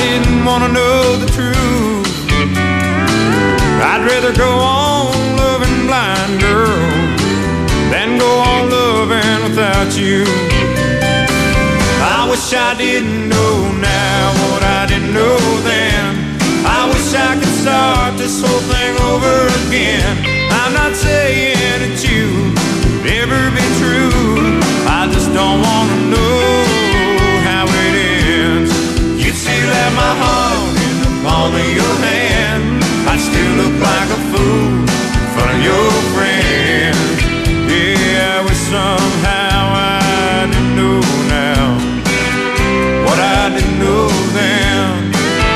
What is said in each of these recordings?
didn't want to know the truth. I'd rather go on loving blind, girl, than go on loving without you. I wish I didn't know now what I didn't know then. I wish I could start this whole thing over again. I'm not saying that you could ever be true. I just don't want to know how it ends. You'd still have my heart in the palm of your hand. I'd still look like a fool in front of your friends. Yeah, I wish somehow I didn't know now what I didn't know then.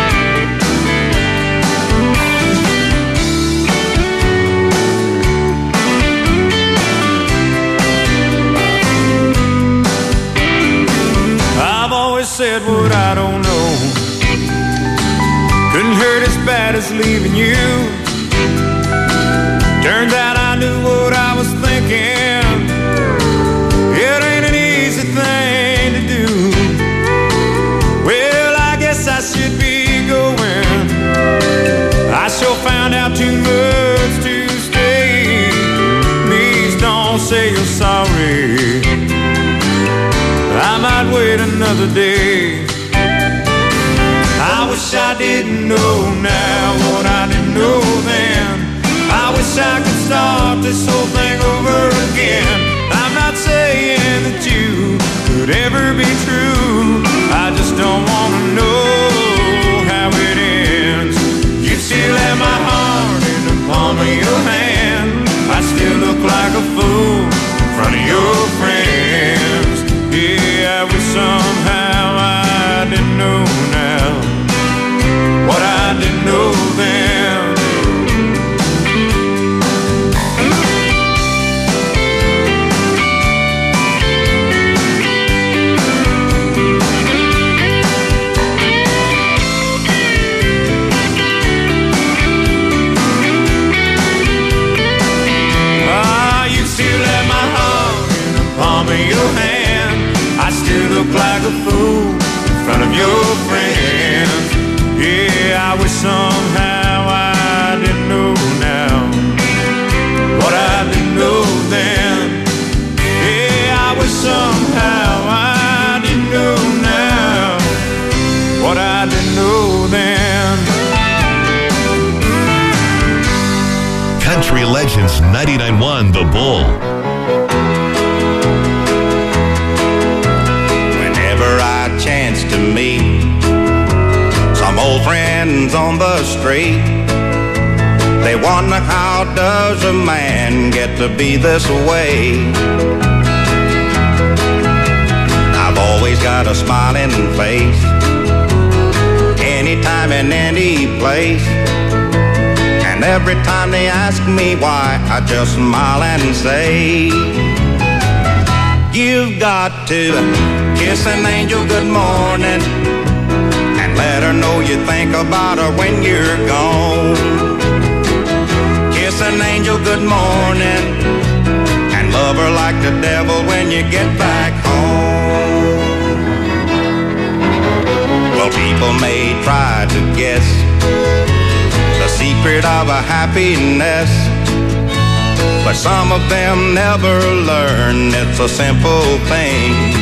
I've always said what I don't know. Couldn't hurt as bad as leaving you. Turns out I knew what I was thinking. It ain't an easy thing to do. Well, I guess I should be going. I sure found out too much to stay. Please don't say you're sorry. I might wait another day. I wish I didn't know now what I didn't know then. I wish I could start this whole thing over again. I'm not saying that you could ever be true. I just don't want to know how it ends. You still have my heart in the palm of your hand. I still look like a fool in front of your friends. Yeah, I wish somehow I didn't know now what I didn't know then. You still have my heart in the palm of your hand. I still look like a fool in front of your friends. Yeah, I wish somehow I didn't know now what I didn't know then. Yeah, I wish somehow I didn't know now what I didn't know then. Country Legends 99.1 The Bull. Chance to meet some old friends on the street. They wonder, how does a man get to be this way? I've always got a smiling face, anytime and any place. And every time they ask me why, I just smile and say, you've got to kiss an angel good morning and let her know you think about her when you're gone. Kiss an angel good morning and love her like the devil when you get back home. Well, people may try to guess the secret of a happiness, but some of them never learn it's a simple thing.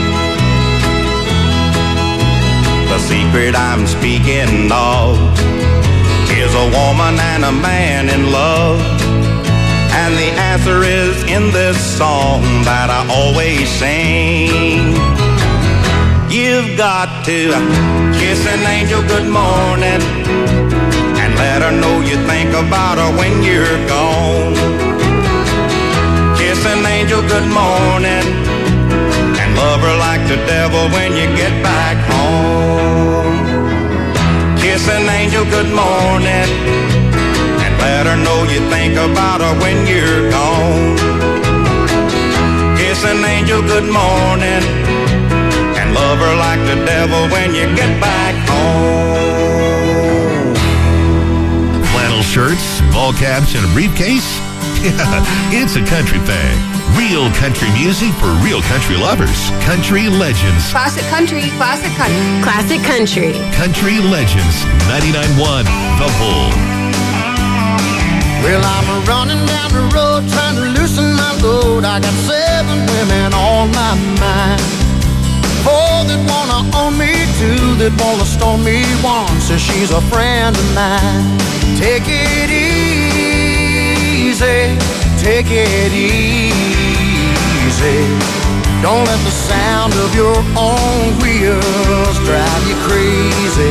The secret I'm speaking of is a woman and a man in love. And the answer is in this song that I always sing. You've got to kiss an angel good morning and let her know you think about her when you're gone. Kiss an angel good morning and love her like the devil when you get back home. Kiss an angel good morning and let her know you think about her when you're gone. Kiss an angel good morning and love her like the devil when you get back home. Flannel shirts, ball caps, and a briefcase? Yeah, it's a country thing. Real country music for real country lovers. Country Legends. Classic country, classic country. Classic country. Country Legends 99.1 The Bull. Well, I'm running down the road trying to loosen my load. I got 7 women on my mind. 4 that wanna own me, 2 that wanna storm me. 1 says she's a friend of mine. Take it easy, take it easy. Don't let the sound of your own wheels drive you crazy.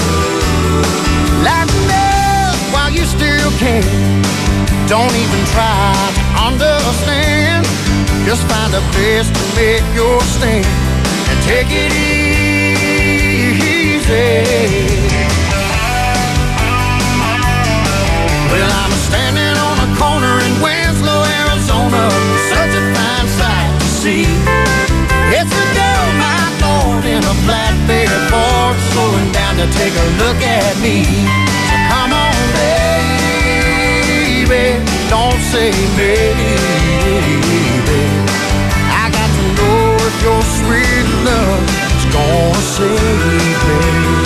Light up while you still can. Don't even try to understand. Just find a place to make your stand and take it easy. Well, I'm standing on a corner in Winslow, Arizona. Such a fine sight to see. It's a girl, my Lord, in a flatbed Ford, slowing down to take a look at me. So come on, baby, don't say maybe. I got to know if your sweet love is gonna save me.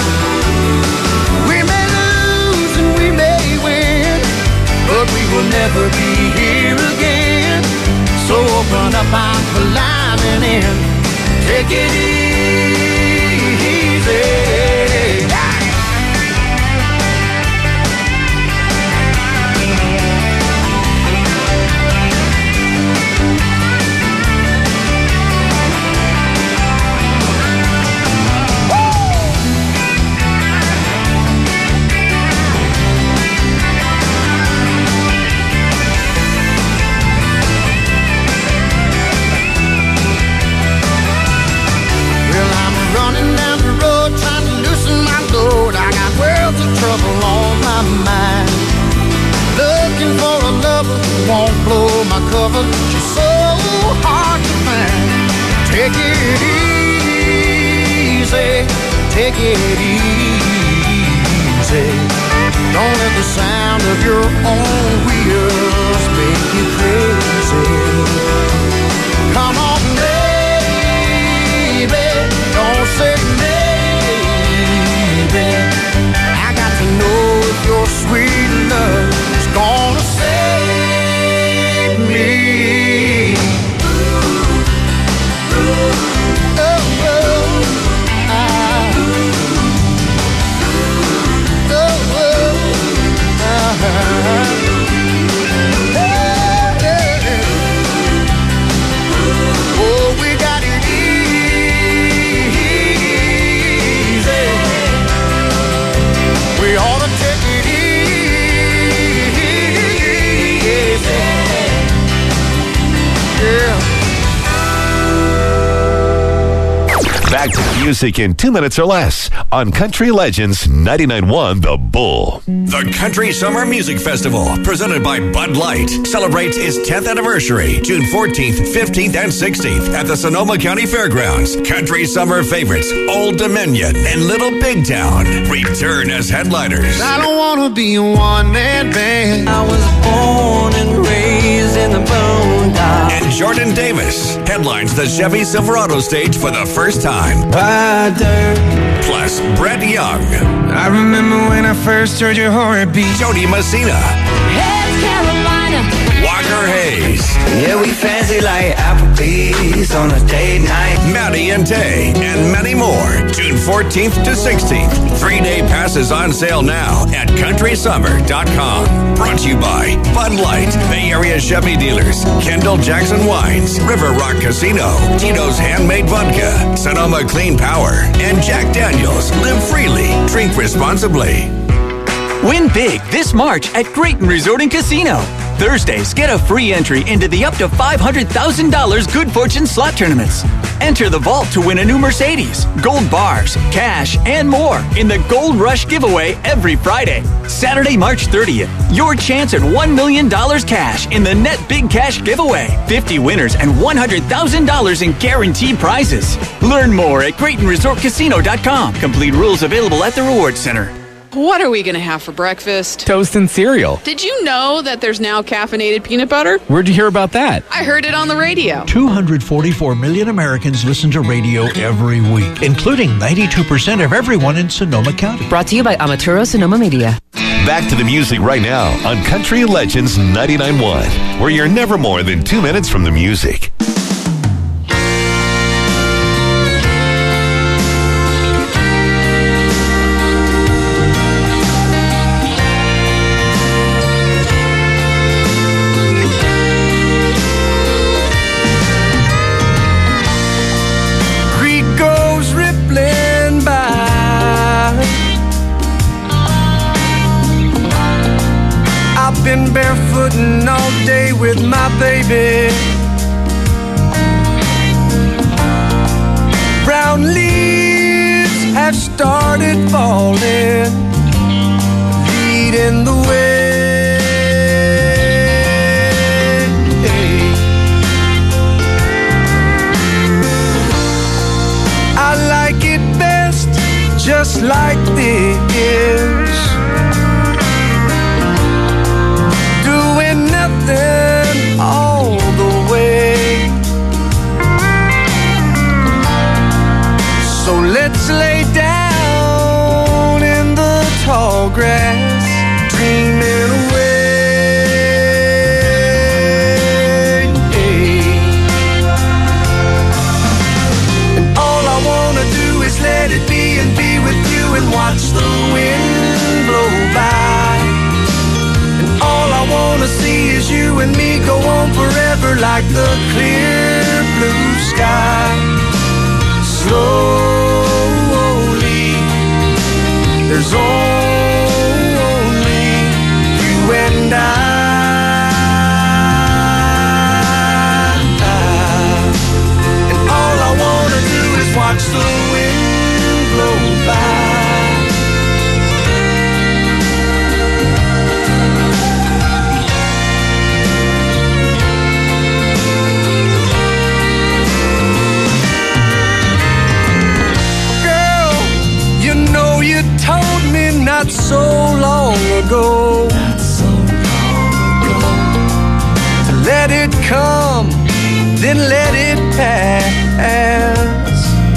We may lose and we may win, but we will never be here again. So open up, I'm climbing in. Take it easy. Trouble on my mind. Looking for a lover who won't blow my cover. She's so hard to find. Take it easy, take it easy. Don't let the sound of your own wheels make you crazy. Come on, baby, don't say maybe. Know if your sweet love is gonna save me. Oh, oh, we got it easy. We ought to take it easy. Yeah. Back to music in 2 minutes or less on Country Legends 99.1 The Bull. The Country Summer Music Festival, presented by Bud Light, celebrates its 10th anniversary, June 14th, 15th, and 16th at the Sonoma County Fairgrounds. Country summer favorites Old Dominion and Little Big Town return as headliners. I don't want to be a one-man band. I was born and raised in the boondocks. And Jordan Davis headlines the Chevy Silverado stage for the first time. Rider. Plus, Brett Young. I remember when I first heard your heartbeat. Jody Messina. Hey, Carolina. Walker Hayes. Yeah, we fancy like Applebee's on a date night. Maddie and Tay, and many more. June 14th to 16th. 3-day passes on sale now at countrysummer.com. Brought to you by Bud Light, Bay Area Chevy Dealers, Kendall Jackson Wines, River Rock Casino, Tito's Handmade Vodka, Sonoma Clean Power, and Jack Daniels. Live freely, drink responsibly. Win big this March at Grayton Resort and Casino. Thursdays, get a free entry into the up to $500,000 Good Fortune slot tournaments. Enter the vault to win a new Mercedes, gold bars, cash, and more in the Gold Rush giveaway every Friday. Saturday, March 30th, your chance at $1 million cash in the Net Big Cash giveaway. 50 winners and $100,000 in guaranteed prizes. Learn more at GraytonResortCasino.com. Complete rules available at the Rewards Center. What are we going to have for breakfast? Toast and cereal. Did you know that there's now caffeinated peanut butter? Where'd you hear about that? I heard it on the radio. 244 million Americans listen to radio every week, including 92% of everyone in Sonoma County. Brought to you by Amaturo Sonoma Media. Back to the music right now on Country Legends 99.1, where you're never more than 2 minutes from the music. Been barefooting all day with my baby. Brown leaves have started falling, leading the way. I like it best just like this. Nothing all the way. So let's lay down in the tall grass, dreaming away. And all I wanna do is let it be and be with you and watch the wind blow by. All I wanna see is you and me go on forever like the clear blue sky. Slowly, there's only you and I. And all I wanna do is watch the wind blow by. Told me not so long ago, to let it come, then let it pass.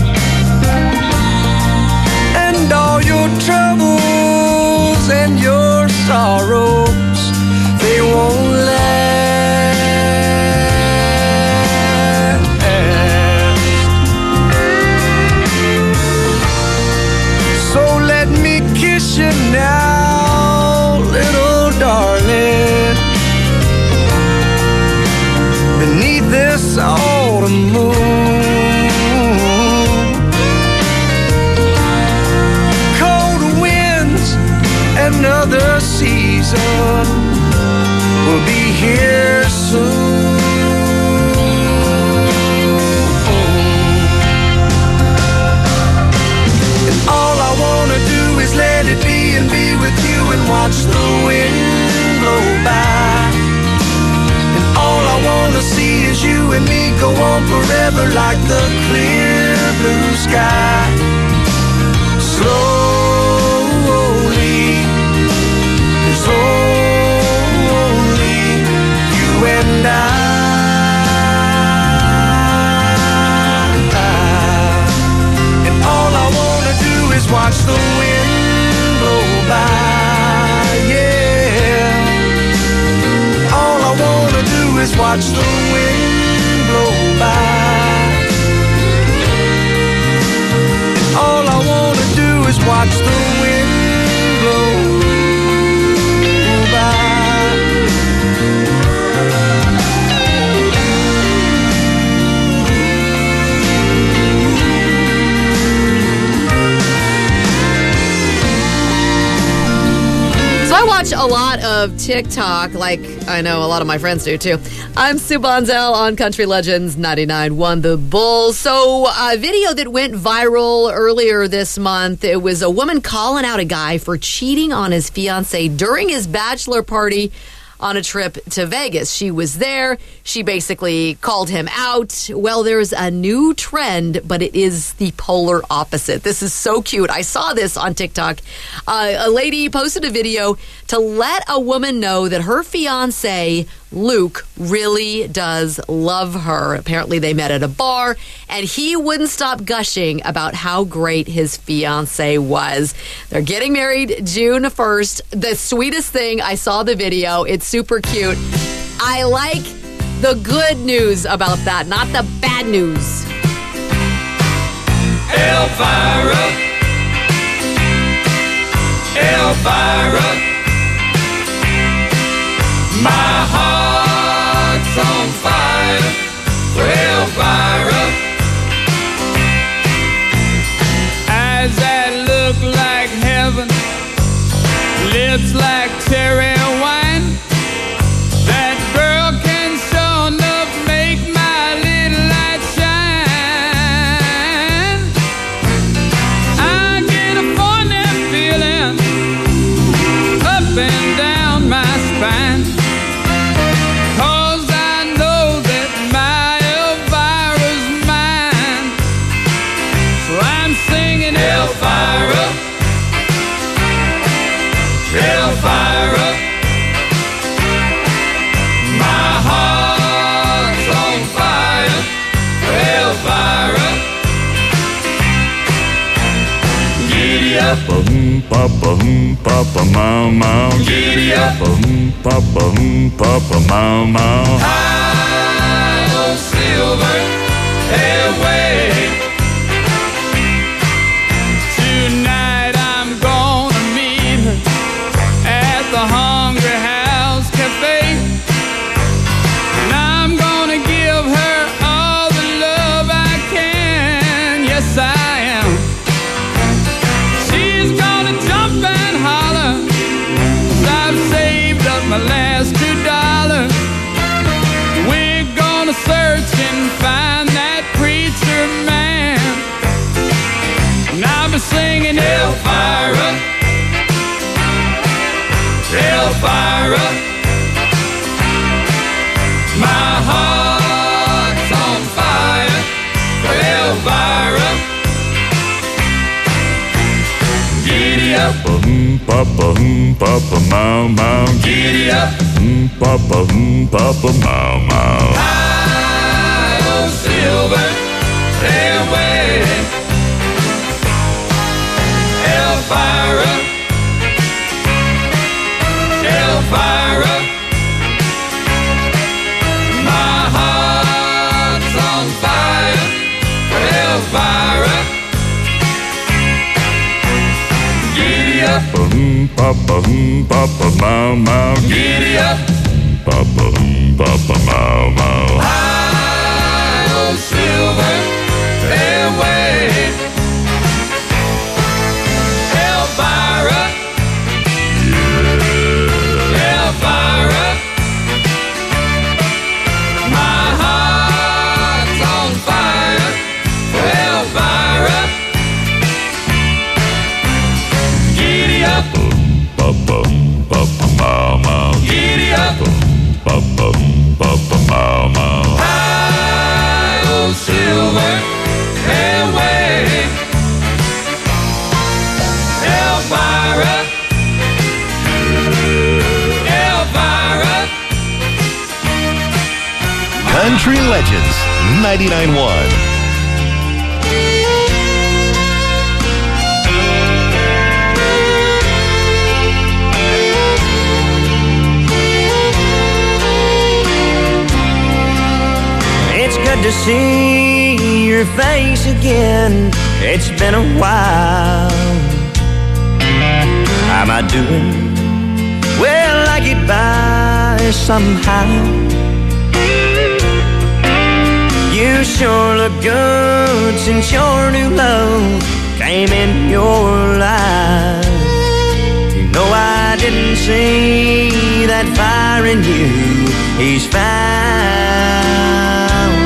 And all your troubles and your sorrows, they won't last. You now, little darling, beneath this autumn moon. Cold winds, another season will be here soon. And all I wanna do is let it be and be with you and watch the wind blow by. And all I wanna see is you and me go on forever like the clear blue sky. Slowly, there's only you and I. And all I wanna do is watch the wind blow by, yeah. All I wanna do is watch the wind blow by. And all I wanna do is watch the wind blow by. I watch a lot of TikTok, like I know a lot of my friends do too. I'm Sue Bonzel on Country Legends 99.1 The Bull. So a video that went viral earlier this month, it was a woman calling out a guy for cheating on his fiancée during his bachelor party. on a trip to Vegas. She was there. She basically called him out. Well, there's a new trend, but it is the polar opposite. This is so cute. I saw this on TikTok. A lady posted a video to let a woman know that her fiance, Luke, really does love her. Apparently they met at a bar, and he wouldn't stop gushing about how great his fiance was. They're getting married June 1st. The sweetest thing, I saw the video. It's super cute. I like the good news about that, not the bad news. Elvira, Elvira, my heart's on fire for Elvira. Eyes that look like heaven, lips like cherry wine. That girl can sure enough make my little light shine. I get a funny feeling up and down my spine, 'cause I know that my Elvira's mine. So I'm singing Elvira, Elvira, my heart's on fire for Elvira. Giddy up, Papa, Papa, Mama. Giddy up, Papa, Papa, Mama. high on silver airway. Tonight I'm gonna meet her at the Hungry House Cafe, and I'm gonna give her all the love I can. Yes, I am. She's gonna jump and holler, 'cause I've saved up my last $2. We're gonna search and find that preacher man, and I'll be singing Elvira, Elvira, my heart's on fire for Elvira. Giddy up, Papa, Papa, Mama. giddy up, Papa, Papa, Mama. high on silver airway. Elvira, Elvira, my heart's on fire for Elvira. Giddy up, Papa, Papa, Mama. giddy up, Papa, Papa, Mama. high on silver airway. Elvira, Elvira, my heart's on fire for Elvira. Giddy up, Papa, Papa, Mama. giddy up, Papa, Papa, Mama. high on silver airway. Elvira, Elvira. Country Legends 99.1. It's good to see your face again. It's been a while. How am I doing? Well, I get by somehow. You sure look good since your new love came in your life. You know I didn't see that fire in you. He's found.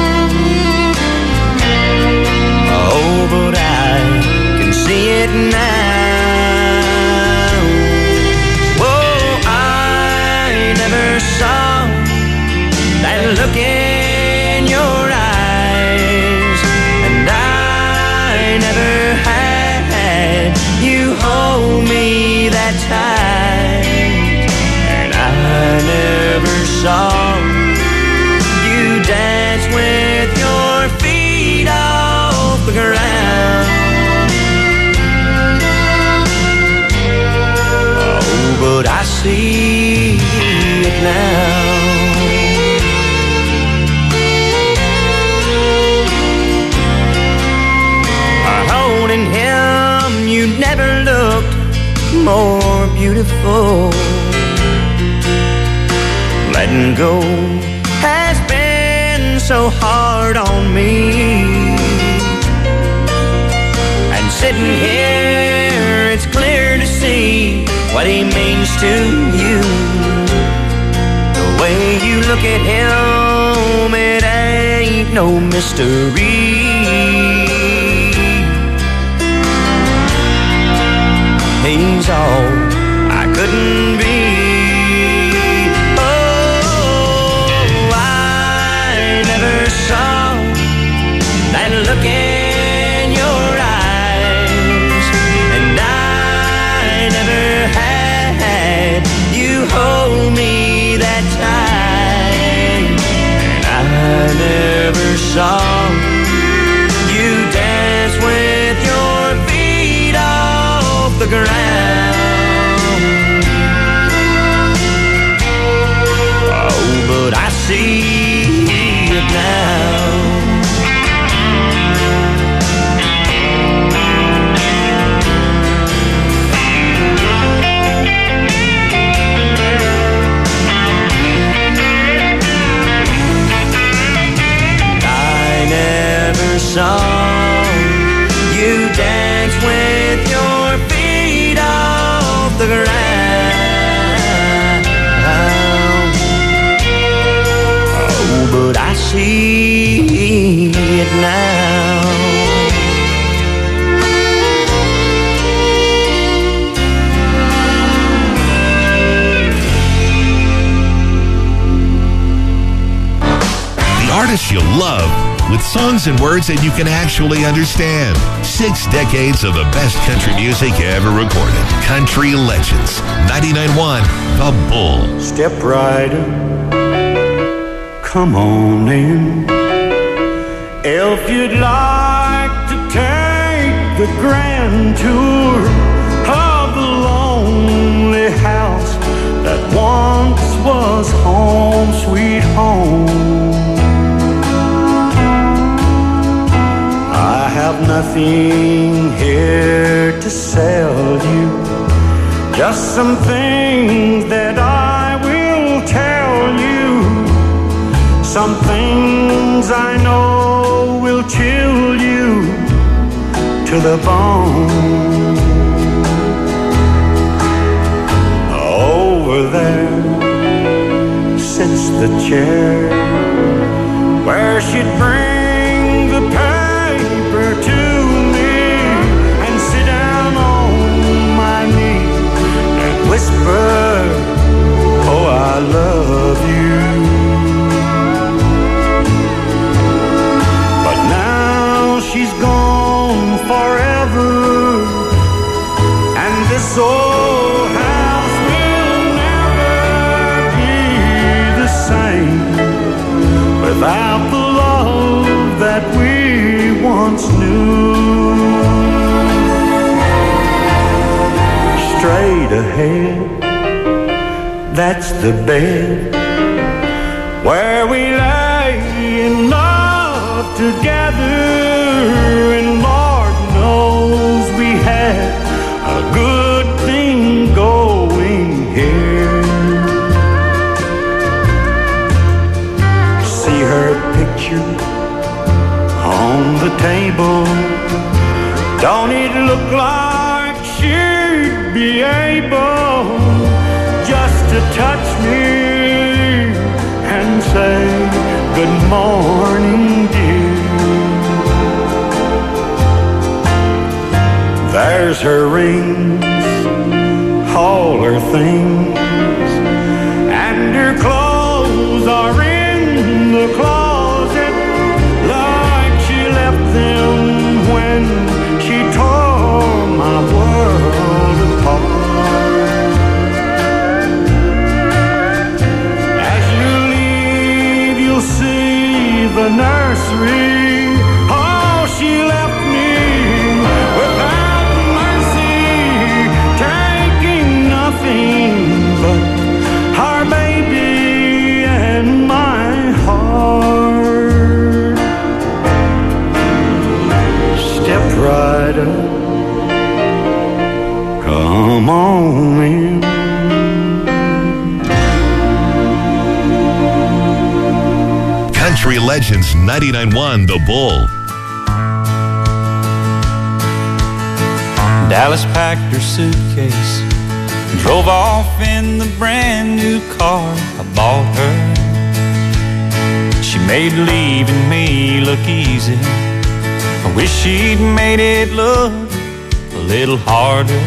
Oh, but I can see it now. Oh, I never never looked more beautiful. Letting go has been so hard on me. And sitting here, it's clear to see what he means to you. The way you look at him, it ain't no mystery. He's all I couldn't be. Oh, I never saw that look in your eyes, and I never had you hold me that tight, and I never saw you dance with your feet off the ground. Oh, but I see it now. Saw you dance with your feet off the ground. Oh, but I see it now. The artists you love, with songs and words that you can actually understand. 6 decades of the best country music ever recorded. Country Legends. 99.1 The Bull. Step rider, come on in. If you'd like to take the grand tour of the lonely house that once was home sweet home. I have nothing here to sell you, just some things that I will tell you, some things I know will chill you to the bone. Over there sits the chair where she'd bring the paper to me and sit down on my knee and whisper, oh, I love you. But now she's gone forever, and this old house will never be the same without the love that we once knew. Straight ahead, that's the bed where we lay in love together, and Lord knows we had a good thing going here. See her picture on the table, don't it look like she'd be able just to touch me and say good morning, dear. There's her rings, all her things, and her clothes are in the closet like she left them when she tore my world apart. As you leave, you'll see the nursery. Oh, she left me without mercy, taking nothing but her baby and my heart. Legends 99.1 The Bull. Dallas packed her suitcase and drove off in the brand new car I bought her. She made leaving me look easy. I wish she'd made it look a little harder.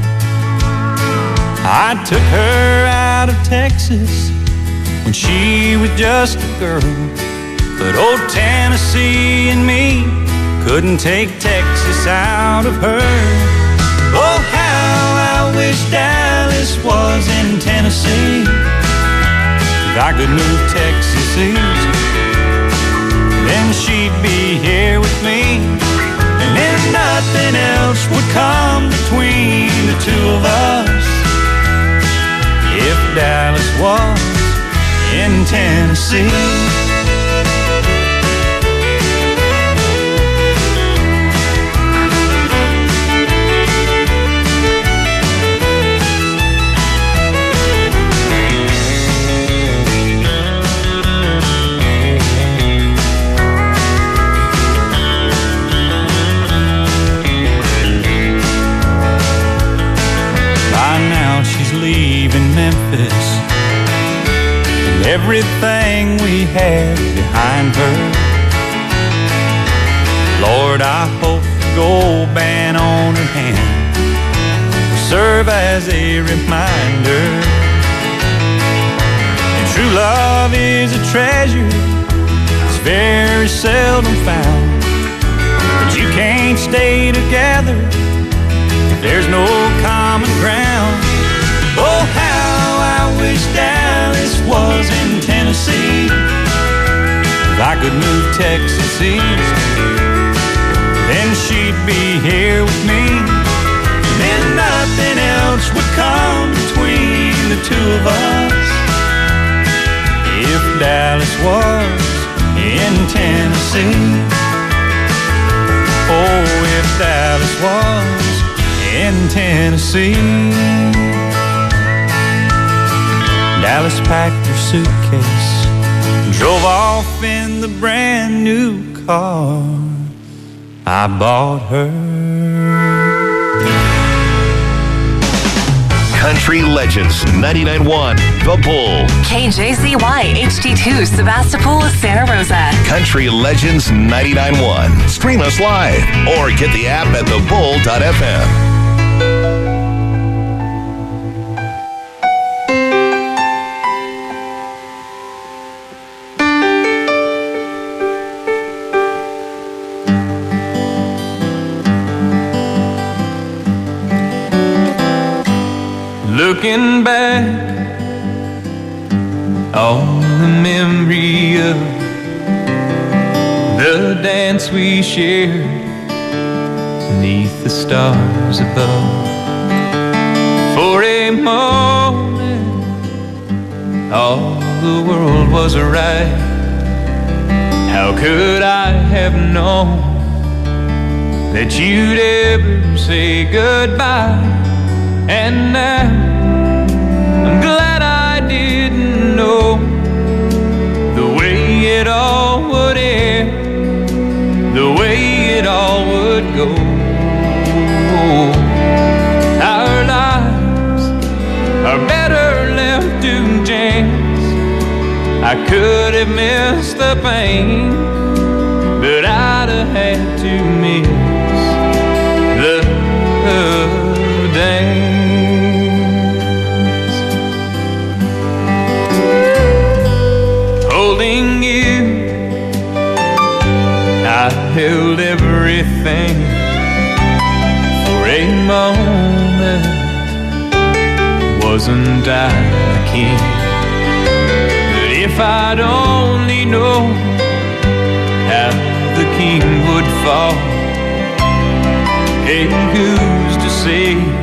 I took her out of Texas when she was just a girl, but old Tennessee and me couldn't take Texas out of her. Oh, how I wish Dallas was in Tennessee. If I could move Texas east, then she'd be here with me, and then nothing else would come between the two of us. If Dallas was in Tennessee. Leaving Memphis and everything we had behind her. Lord, I hope the gold band on her hand will serve as a reminder. And true love is a treasure, it's very seldom found. But you can't stay together if there's no common ground. Oh, how I wish Dallas was in Tennessee. If I could move Texas east, then she'd be here with me, and then nothing else would come between the two of us. If Dallas was in Tennessee. Oh, if Dallas was in Tennessee. Dallas packed her suitcase and drove off in the brand new car I bought her. Country Legends 99.1 The Bull. KJZY HD2 Sebastopol, Santa Rosa. Country Legends 99.1. Stream us live or get the app at thebull.fm. Looking back on the memory of the dance we shared beneath the stars above. For a moment, all the world was right. How could I have known that you'd ever say goodbye? And now I'm glad I didn't know the way it all would end, the way it all would go. Our lives are better left to chance. I could have missed the pain, but I'd have had to miss the dance. Holding you, I held everything. For a moment, wasn't I the king? But if I'd only known how the king would fall, hey, who's to say